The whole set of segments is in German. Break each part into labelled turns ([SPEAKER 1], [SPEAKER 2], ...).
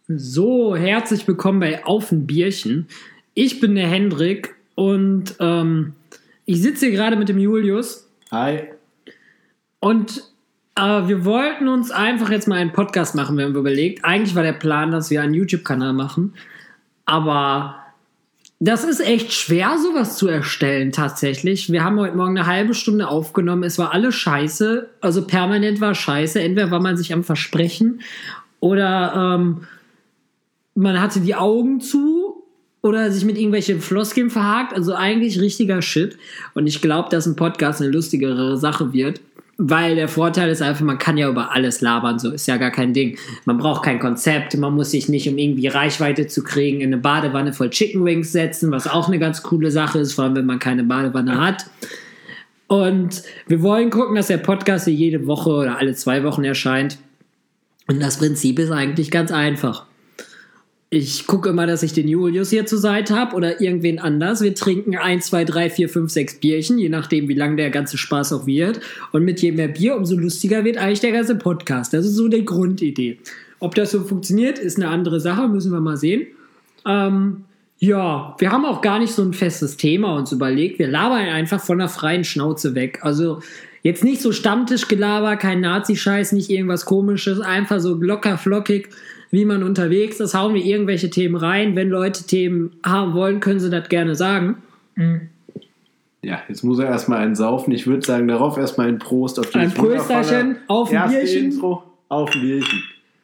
[SPEAKER 1] So, herzlich willkommen bei Auf ein Bierchen. Ich bin der Hendrik und ich sitze hier gerade mit dem Julius.
[SPEAKER 2] Hi.
[SPEAKER 1] Und wir wollten uns einfach jetzt mal einen Podcast machen, wir haben überlegt. Eigentlich war der Plan, dass wir einen YouTube-Kanal machen. Aber das ist echt schwer, sowas zu erstellen tatsächlich. Wir haben heute Morgen eine halbe Stunde aufgenommen. Es war alles scheiße. Also permanent war scheiße. Entweder war man sich am Versprechen oder man hatte die Augen zu oder sich mit irgendwelchen Floskeln verhakt. Also eigentlich richtiger Shit. Und ich glaube, dass ein Podcast eine lustigere Sache wird. Weil der Vorteil ist einfach, man kann ja über alles labern, so ist ja gar kein Ding. Man braucht kein Konzept, man muss sich nicht, um irgendwie Reichweite zu kriegen, in eine Badewanne voll Chicken Wings setzen, was auch eine ganz coole Sache ist, vor allem wenn man keine Badewanne hat. Und wir wollen gucken, dass der Podcast hier jede Woche oder alle 2 Wochen erscheint. Und das Prinzip ist eigentlich ganz einfach. Ich gucke immer, dass ich den Julius hier zur Seite habe oder irgendwen anders. Wir trinken 1, 2, 3, 4, 5, 6 Bierchen, je nachdem, wie lang der ganze Spaß auch wird. Und mit je mehr Bier, umso lustiger wird eigentlich der ganze Podcast. Das ist so die Grundidee. Ob das so funktioniert, ist eine andere Sache, müssen wir mal sehen. Ja, wir haben auch gar nicht so ein festes Thema uns überlegt. Wir labern einfach von der freien Schnauze weg. Also jetzt nicht so Stammtischgelaber, kein Nazi-Scheiß, nicht irgendwas Komisches, einfach so locker flockig, wie man unterwegs ist, hauen wir irgendwelche Themen rein. Wenn Leute Themen haben wollen, können sie das gerne sagen.
[SPEAKER 2] Ja, jetzt muss er erstmal einen saufen. Ich würde sagen, darauf erstmal ein Prost auf
[SPEAKER 1] ein Prösterchen auf ein Bierchen.
[SPEAKER 2] Intro auf ein Bierchen.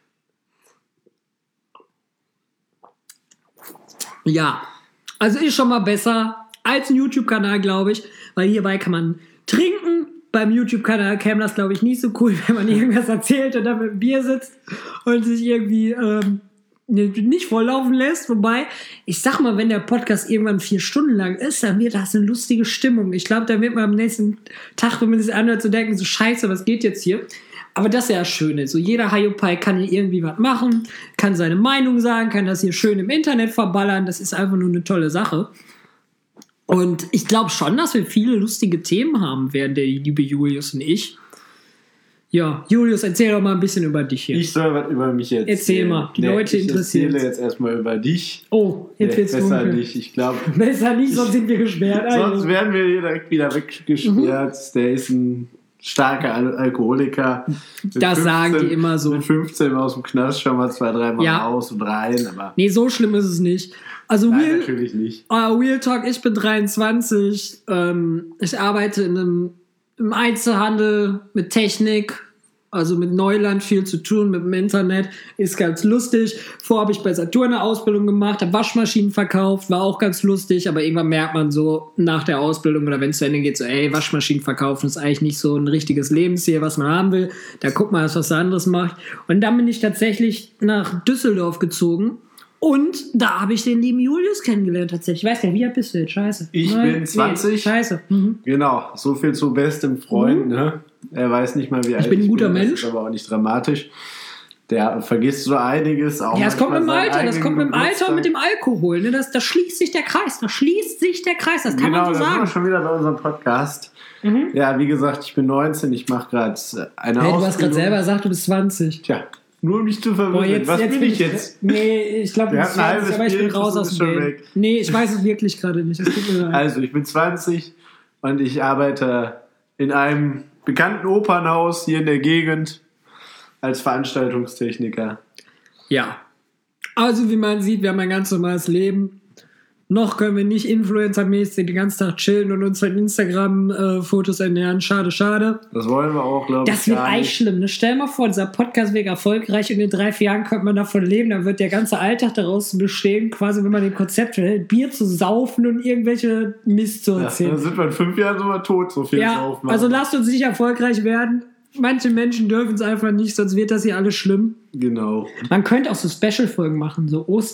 [SPEAKER 1] Ja, also ist schon mal besser als ein YouTube-Kanal, glaube ich, weil hierbei kann man trinken. Beim YouTube-Kanal käme das, glaube ich, nicht so cool, wenn man irgendwas erzählt und dann mit dem Bier sitzt und sich irgendwie nicht volllaufen lässt. Wobei, ich sag mal, wenn der Podcast irgendwann 4 Stunden lang ist, dann wird das eine lustige Stimmung. Ich glaube, da wird man am nächsten Tag, wenn man sich anhört, so denken, so scheiße, was geht jetzt hier? Aber das ist ja das Schöne. So jeder Haiopai kann hier irgendwie was machen, kann seine Meinung sagen, kann das hier schön im Internet verballern. Das ist einfach nur eine tolle Sache. Und ich glaube schon, dass wir viele lustige Themen haben werden, der liebe Julius und ich. Ja, Julius, erzähl doch mal ein bisschen über dich hier.
[SPEAKER 2] Ich soll was über mich erzählen.
[SPEAKER 1] Erzähl mal, die Leute interessieren.
[SPEAKER 2] Ich erzähle jetzt erstmal über dich.
[SPEAKER 1] Oh, jetzt wird's
[SPEAKER 2] besser
[SPEAKER 1] dunkel.
[SPEAKER 2] nicht, ich glaube.
[SPEAKER 1] Besser nicht, sonst sind wir gesperrt.
[SPEAKER 2] Sonst werden wir hier direkt wieder weggesperrt. Der ist ein starker Alkoholiker.
[SPEAKER 1] Das sagen die immer so.
[SPEAKER 2] Mit 15 aus dem Knast schon mal 2, 3 Mal
[SPEAKER 1] Ja.
[SPEAKER 2] raus und rein. Aber
[SPEAKER 1] Nee, so schlimm ist es nicht. Also
[SPEAKER 2] nein, natürlich nicht.
[SPEAKER 1] Real Talk, ich bin 23. Ich arbeite im Einzelhandel mit Technik, also mit Neuland viel zu tun, mit dem Internet. Ist ganz lustig. Vorher habe ich bei Saturn eine Ausbildung gemacht, habe Waschmaschinen verkauft, war auch ganz lustig, aber irgendwann merkt man so nach der Ausbildung oder wenn es zu Ende geht, so ey, Waschmaschinen verkaufen ist eigentlich nicht so ein richtiges Lebensziel, was man haben will. Da guckt man, was anderes macht. Und dann bin ich tatsächlich nach Düsseldorf gezogen. Und da habe ich den lieben Julius kennengelernt tatsächlich. Ich weiß gar nicht, wie alt bist du jetzt? Scheiße.
[SPEAKER 2] Ich bin 20.
[SPEAKER 1] Nee, scheiße. Mhm.
[SPEAKER 2] Genau, so viel zu bestem Freund. Ne? Er weiß nicht mal, wie alt
[SPEAKER 1] ich bin. Ein guter Mensch.
[SPEAKER 2] Das ist aber auch nicht dramatisch. Der vergisst so einiges. Auch
[SPEAKER 1] ja, das kommt mit dem Alter. Das kommt mit dem Alter
[SPEAKER 2] Geburtstag.
[SPEAKER 1] und mit dem Alkohol. Ne? Da schließt sich der Kreis. Das kann man so
[SPEAKER 2] da sind wir
[SPEAKER 1] sagen.
[SPEAKER 2] schon wieder bei unserem Podcast. Ja, wie gesagt, ich bin 19. Ich mache gerade eine Ausbildung.
[SPEAKER 1] Du hast gerade selber gesagt, du bist 20.
[SPEAKER 2] Tja, nur um mich zu verwirren. Was bin ich jetzt?
[SPEAKER 1] Nee, ich glaube, du bist 20, aber ich bin raus aus dem Game.
[SPEAKER 2] Weg.
[SPEAKER 1] Nee, ich weiß es wirklich gerade nicht. Das tut mir leid.
[SPEAKER 2] Also, ich bin 20 und ich arbeite in einem bekannten Opernhaus hier in der Gegend als Veranstaltungstechniker.
[SPEAKER 1] Ja. Also, wie man sieht, wir haben ein ganz normales Leben. Noch können wir nicht influencermäßig den ganzen Tag chillen und uns von Instagram-Fotos ernähren. Schade, schade.
[SPEAKER 2] Das wollen wir auch, glaube ich.
[SPEAKER 1] Das wird eigentlich schlimm. Ne? Stell dir mal vor, dieser Podcast wird erfolgreich und in 3, 4 Jahren könnte man davon leben. Dann wird der ganze Alltag daraus bestehen, quasi, wenn man dem Konzept hält, Bier zu saufen und irgendwelche Mist zu erzählen.
[SPEAKER 2] Dann sind wir in 5 Jahren so mal tot, so viel
[SPEAKER 1] Ja,
[SPEAKER 2] saufen.
[SPEAKER 1] also lasst uns nicht erfolgreich werden. Manche Menschen dürfen es einfach nicht, sonst wird das hier alles schlimm.
[SPEAKER 2] Genau.
[SPEAKER 1] Man könnte auch so Special-Folgen machen, so so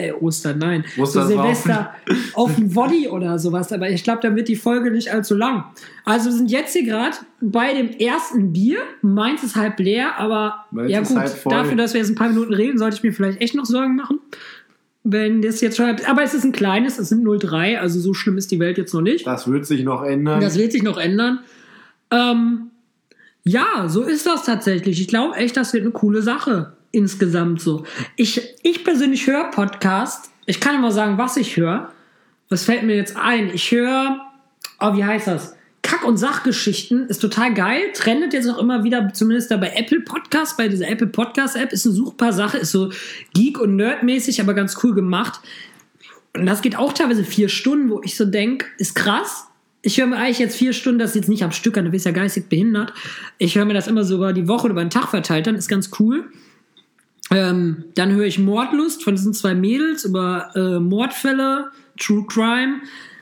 [SPEAKER 1] Silvester auf dem Body oder sowas, aber ich glaube, dann wird die Folge nicht allzu lang. Also wir sind jetzt hier gerade bei dem ersten Bier. Meins ist halb leer, aber
[SPEAKER 2] Meins
[SPEAKER 1] ja
[SPEAKER 2] ist
[SPEAKER 1] gut,
[SPEAKER 2] halb voll.
[SPEAKER 1] dafür, dass wir jetzt ein paar Minuten reden, sollte ich mir vielleicht echt noch Sorgen machen. Wenn das jetzt schon, aber es ist ein kleines, es sind 0,3, also so schlimm ist die Welt jetzt noch nicht.
[SPEAKER 2] Das wird sich noch ändern.
[SPEAKER 1] Das wird sich noch ändern. Ja, so ist das tatsächlich. Ich glaube echt, das wird eine coole Sache. insgesamt so. Ich persönlich höre Podcast. Ich kann immer sagen, was ich höre. Was fällt mir jetzt ein? Ich höre, wie heißt das? Kack- und Sachgeschichten ist total geil. Trendet jetzt auch immer wieder, zumindest da bei Apple Podcast, bei dieser Apple Podcast App. Ist eine suchbare Sache, ist so Geek- und Nerd-mäßig, aber ganz cool gemacht. Und das geht auch teilweise 4 Stunden, wo ich so denke, ist krass. Ich höre mir eigentlich jetzt 4 Stunden, das jetzt nicht am Stück an, du bist ja geistig behindert. Ich höre mir das immer so über die Woche oder über den Tag verteilt, dann ist ganz cool. Dann höre ich Mordlust von diesen 2 Mädels über Mordfälle, True Crime.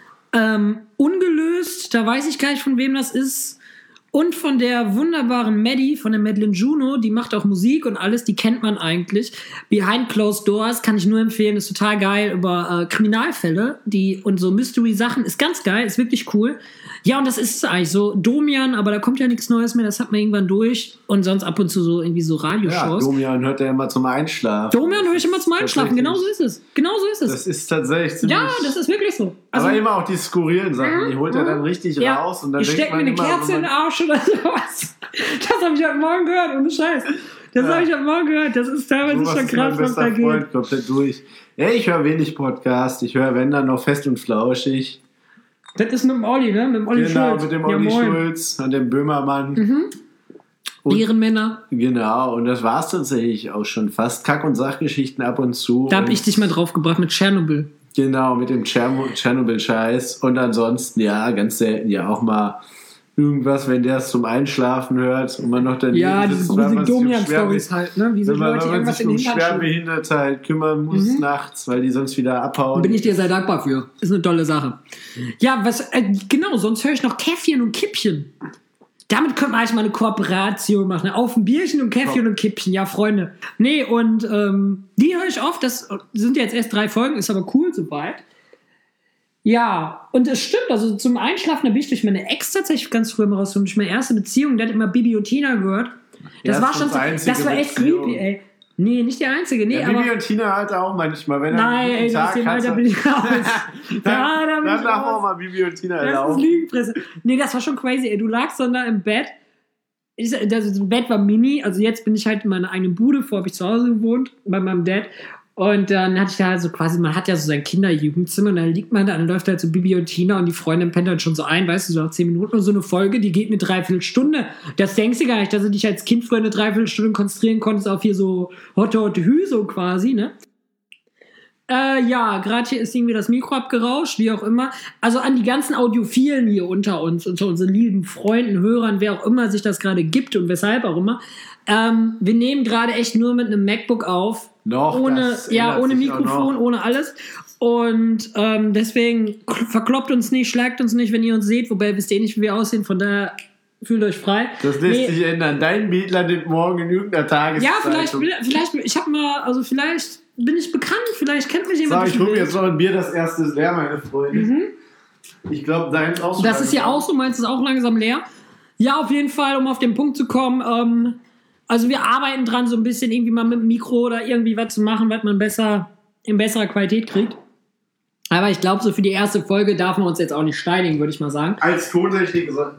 [SPEAKER 1] Ungelöst, da weiß ich gar nicht, von wem das ist. Und von der wunderbaren Maddie, von der Madeline Juno, die macht auch Musik und alles, die kennt man eigentlich. Behind Closed Doors kann ich nur empfehlen, ist total geil, über Kriminalfälle und so Mystery-Sachen, ist ganz geil, ist wirklich cool. Ja, und das ist es eigentlich so, Domian, aber da kommt ja nichts Neues mehr, das hat man irgendwann durch. Und sonst ab und zu so irgendwie so Radioshows.
[SPEAKER 2] Ja, Domian hört ja immer zum Einschlafen.
[SPEAKER 1] Domian höre ich immer zum Einschlafen, genau so ist es.
[SPEAKER 2] Das ist tatsächlich ziemlich...
[SPEAKER 1] Ja, das ist wirklich so.
[SPEAKER 2] Also, aber immer auch die skurrilen Sachen, die holt er dann richtig raus. Und dann
[SPEAKER 1] ich stecke mir eine Kerze in den Arsch oder sowas. Das habe ich heute Morgen gehört, ohne Scheiß. Das habe ich heute Morgen gehört. Das ist teilweise schon krass, was da geht. Freund
[SPEAKER 2] komplett durch. Ja, ich höre wenig Podcast. Ich höre, wenn dann noch Fest und Flauschig.
[SPEAKER 1] Das ist mit dem Olli, ne? Mit dem Olli Schulz.
[SPEAKER 2] Genau, mit dem Olli Schulz und dem Böhmermann.
[SPEAKER 1] Ehrenmänner.
[SPEAKER 2] Genau, und das war's tatsächlich auch schon fast. Kack- und Sachgeschichten ab und zu.
[SPEAKER 1] Da habe ich dich mal drauf gebracht mit Tschernobyl.
[SPEAKER 2] Genau, mit dem Tschernobyl-Scheiß. Und ansonsten, ja, ganz selten ja auch mal irgendwas, wenn der es zum Einschlafen hört und man noch daneben
[SPEAKER 1] diese gruseligen Domian-Stories halt, ne? Wie so Leute irgendwas in den Hintern
[SPEAKER 2] Schwerbehinderte halt kümmern muss nachts, weil die sonst wieder abhauen.
[SPEAKER 1] Bin ich dir sehr dankbar für. Ist eine tolle Sache. Ja, genau, sonst höre ich noch Käffchen und Kippchen. Damit könnte man eigentlich mal eine Kooperation machen. Auf ein Bierchen und Käffchen und Kippchen. Ja, Freunde. Nee, und die höre ich oft. Das sind jetzt erst 3 Folgen, ist aber cool soweit. Ja, und es stimmt, also zum Einschlafen, da bin ich durch meine Ex tatsächlich ganz früh mal raus. Durch meine erste Beziehung, der hat immer Bibi und Tina gehört. Das war schon so, das war echt creepy, ey. Nee, nicht die einzige. Nee,
[SPEAKER 2] ja,
[SPEAKER 1] aber
[SPEAKER 2] Bibi und Tina halt auch manchmal, wenn
[SPEAKER 1] nein, ey, Tag dem Alter bin ich raus.
[SPEAKER 2] dann darf auch mal Bibi und Tina
[SPEAKER 1] laufen. Das ist Lügenpresse. Nee, das war schon crazy, ey. Du lagst dann da im Bett. Das Bett war mini, also jetzt bin ich halt in meiner eigenen Bude, vorher habe ich zu Hause gewohnt, bei meinem Dad. Und dann hatte ich da so quasi, man hat ja so sein Kinderjugendzimmer und dann liegt man da, dann läuft halt so Bibi und Tina und die Freundin pennt halt schon so ein, weißt du, so nach 10 Minuten und so eine Folge, die geht eine Dreiviertelstunde. Das denkst du gar nicht, dass du dich als Kind früher eine Dreiviertelstunde konzentrieren konntest auf hier so Hot Hü, so quasi, ne? Ja, gerade hier ist irgendwie das Mikro abgerauscht, wie auch immer. Also an die ganzen Audiophilen hier unter unseren lieben Freunden, Hörern, wer auch immer sich das gerade gibt und weshalb auch immer. Wir nehmen gerade echt nur mit einem MacBook auf. Ohne Mikrofon, ohne alles. Und deswegen verkloppt uns nicht, schlagt uns nicht, wenn ihr uns seht. Wobei wisst ihr nicht, wie wir aussehen. Von daher fühlt euch frei.
[SPEAKER 2] Das lässt sich ändern. Dein Beatler nimmt morgen in irgendeiner Tageszeitung.
[SPEAKER 1] Ja, vielleicht, ich habe mal, also vielleicht bin ich bekannt, vielleicht kennt mich jemand.
[SPEAKER 2] Ich hole mir jetzt noch ein Bier, das erste ist leer, meine Freunde. Ich glaube, deins auch so.
[SPEAKER 1] Das ist ja auch so, meins ist auch langsam leer. Ja, auf jeden Fall, um auf den Punkt zu kommen, also wir arbeiten dran, so ein bisschen irgendwie mal mit dem Mikro oder irgendwie was zu machen, was man in besserer Qualität kriegt. Aber ich glaube, so für die erste Folge darf man uns jetzt auch nicht steinigen, würde ich mal sagen.
[SPEAKER 2] Als Tontechniker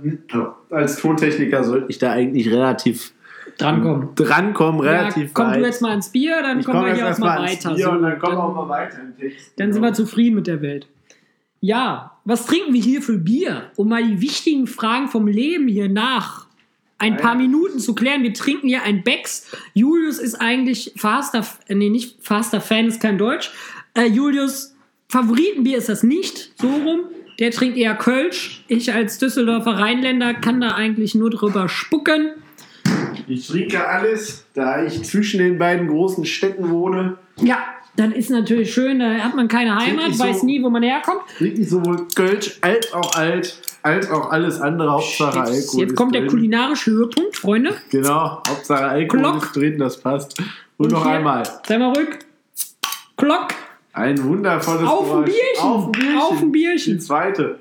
[SPEAKER 2] sollte ich da eigentlich relativ drankommen, relativ
[SPEAKER 1] komm du jetzt mal ins Bier, dann kommen wir hier auch mal weiter.
[SPEAKER 2] Bier und dann kommen wir auch mal weiter im Text.
[SPEAKER 1] Dann sind wir zufrieden mit der Welt. Ja, was trinken wir hier für Bier? Um mal die wichtigen Fragen vom Leben hier nach ein paar Minuten zu klären. Wir trinken hier ein Becks. Julius ist eigentlich nicht Faster Fan, ist kein Deutsch. Julius, Favoritenbier ist das nicht, so rum. Der trinkt eher Kölsch. Ich als Düsseldorfer Rheinländer kann da eigentlich nur drüber spucken.
[SPEAKER 2] Ich trinke alles, da ich zwischen den beiden großen Städten wohne.
[SPEAKER 1] Ja, dann ist natürlich schön, da hat man keine Heimat, weiß nie, wo man herkommt.
[SPEAKER 2] Trinke ich sowohl Kölsch als auch alles andere, Hauptsache Alkohol.
[SPEAKER 1] Jetzt kommt der kulinarische Höhepunkt, Freunde.
[SPEAKER 2] Genau, Hauptsache Alkohol ist drin, das passt. Und noch einmal.
[SPEAKER 1] Sei mal ruhig. Klock.
[SPEAKER 2] Ein wundervolles
[SPEAKER 1] Auf ein Bierchen. Auf ein Bierchen.
[SPEAKER 2] Die zweite.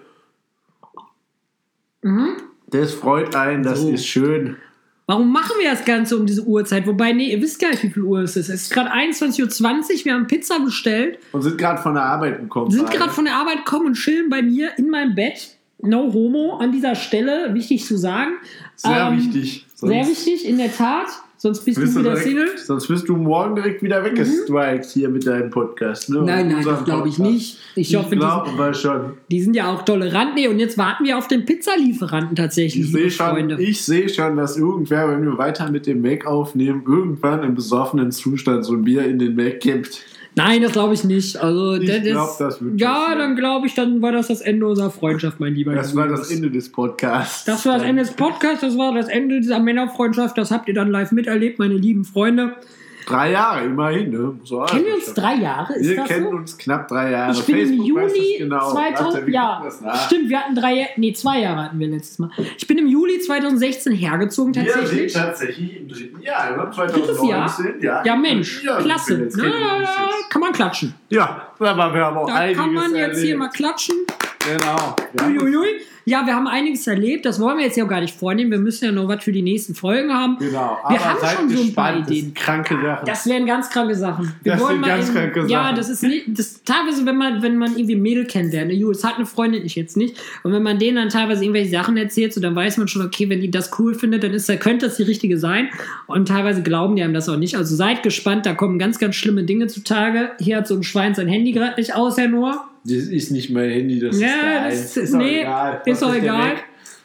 [SPEAKER 2] Das freut einen, das ist schön.
[SPEAKER 1] Warum machen wir das Ganze um diese Uhrzeit? Wobei, nee, ihr wisst gar nicht, wie viel Uhr es ist. Es ist gerade 21.20 Uhr, wir haben Pizza bestellt.
[SPEAKER 2] Und sind gerade von der Arbeit gekommen.
[SPEAKER 1] Und chillen bei mir in meinem Bett. No homo an dieser Stelle, wichtig zu sagen.
[SPEAKER 2] Sehr wichtig.
[SPEAKER 1] Sehr wichtig, in der Tat. sonst bist du wieder Single.
[SPEAKER 2] Sonst bist du morgen direkt wieder weggestrikt hier mit deinem Podcast. Ne?
[SPEAKER 1] Nein, das glaube ich nicht. Ich hoffe, die sind ja auch tolerant. Nee, und jetzt warten wir auf den Pizzalieferanten tatsächlich.
[SPEAKER 2] Ich sehe schon, dass irgendwer, wenn wir weiter mit dem Mac aufnehmen, irgendwann im besoffenen Zustand so ein Bier in den Mac kippt.
[SPEAKER 1] Nein, das glaube ich nicht. Also,
[SPEAKER 2] ich glaube, das wird
[SPEAKER 1] ja, dann glaube ich, dann war das Ende unserer Freundschaft, mein Lieber.
[SPEAKER 2] Das war das Ende des Podcasts.
[SPEAKER 1] Das war das Ende des Podcasts, das war das Ende dieser Männerfreundschaft. Das habt ihr dann live miterlebt, meine lieben Freunde.
[SPEAKER 2] 3 Jahre, immerhin. Ne?
[SPEAKER 1] So, kennen wir uns 3 Jahre?
[SPEAKER 2] Ist wir kennen uns knapp 3 Jahre.
[SPEAKER 1] Ich bin
[SPEAKER 2] Facebook
[SPEAKER 1] im Juli
[SPEAKER 2] genau.
[SPEAKER 1] 2000. Ja, stimmt, wir hatten 2 Jahre hatten wir letztes Mal. Ich bin im Juli 2016 hergezogen tatsächlich.
[SPEAKER 2] Wir sind tatsächlich im 3. Jahr, 2019.
[SPEAKER 1] Jahr? Ja, Mensch, klasse. Kann man klatschen.
[SPEAKER 2] Ja, aber wir haben auch einiges
[SPEAKER 1] erlebt. Da kann man jetzt hier mal klatschen. Genau. Uiuiui. Ja, wir haben einiges erlebt. Das wollen wir jetzt ja auch gar nicht vornehmen. Wir müssen ja noch was für die nächsten Folgen haben.
[SPEAKER 2] Genau.
[SPEAKER 1] Wir haben schon so ein paar Ideen.
[SPEAKER 2] Kranke Sachen.
[SPEAKER 1] Das wären ganz kranke Sachen.
[SPEAKER 2] Kranke Sachen.
[SPEAKER 1] Ja, das ist nicht. Teilweise, wenn man irgendwie Mädel kennenlernt. Das hat eine Freundin, ich jetzt nicht. Und wenn man denen dann teilweise irgendwelche Sachen erzählt, so, dann weiß man schon, okay, wenn die das cool findet, dann könnte das die richtige sein. Und teilweise glauben die einem das auch nicht. Also seid gespannt, da kommen ganz, ganz schlimme Dinge zutage. Hier hat so ein Schwein sein Handy gerade nicht aus, Herr Noah.
[SPEAKER 2] Das ist nicht mein Handy, das ist egal.
[SPEAKER 1] Ist doch egal.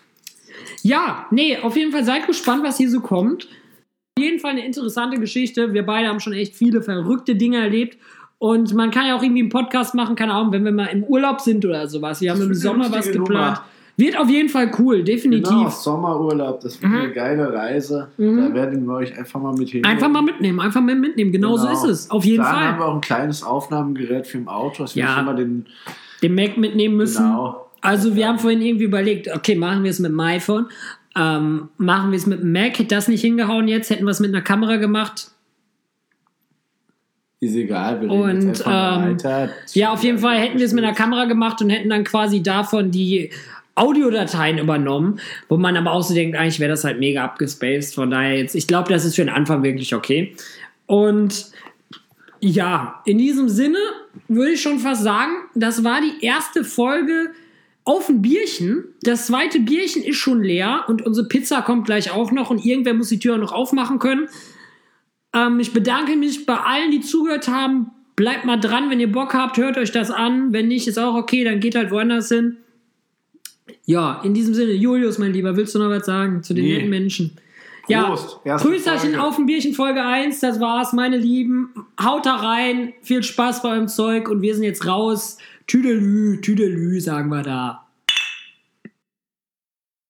[SPEAKER 1] Ja, nee, auf jeden Fall seid gespannt, was hier so kommt. Auf jeden Fall eine interessante Geschichte. Wir beide haben schon echt viele verrückte Dinge erlebt. Und man kann ja auch irgendwie einen Podcast machen, keine Ahnung, wenn wir mal im Urlaub sind oder sowas. Wir haben im Sommer was geplant. Wird auf jeden Fall cool, definitiv.
[SPEAKER 2] Genau, Sommerurlaub, das wird eine geile Reise. Da werden wir euch einfach mal mit hinnehmen.
[SPEAKER 1] Einfach mal mitnehmen, genau so ist es, auf jeden Fall.
[SPEAKER 2] Dann haben wir auch ein kleines Aufnahmegerät für im Auto, dass wir schon mal den
[SPEAKER 1] Mac mitnehmen müssen.
[SPEAKER 2] Genau.
[SPEAKER 1] Also wir haben vorhin irgendwie überlegt, okay, machen wir es mit dem iPhone, machen wir es mit dem Mac, hätte das nicht hingehauen jetzt, hätten wir es mit einer Kamera gemacht.
[SPEAKER 2] Ist egal, wir reden jetzt einfach mal weiter.
[SPEAKER 1] Ja, auf jeden Fall hätten wir es mit einer Kamera gemacht und hätten dann quasi davon die Audiodateien übernommen, wo man aber auch so denkt, eigentlich wäre das halt mega abgespaced. Von daher jetzt, ich glaube, das ist für den Anfang wirklich okay. Und ja, in diesem Sinne würde ich schon fast sagen, das war die erste Folge auf ein Bierchen. Das zweite Bierchen ist schon leer und unsere Pizza kommt gleich auch noch und irgendwer muss die Tür noch aufmachen können. Ich bedanke mich bei allen, die zugehört haben. Bleibt mal dran, wenn ihr Bock habt, hört euch das an. Wenn nicht, ist auch okay, dann geht halt woanders hin. Ja, in diesem Sinne, Julius, mein Lieber, willst du noch was sagen zu den netten Menschen?
[SPEAKER 2] Prost,
[SPEAKER 1] ja, Grüßerchen auf ein Bierchen Folge 1, das war's, meine Lieben. Haut da rein, viel Spaß bei eurem Zeug und wir sind jetzt raus. Tüdelü, sagen wir da.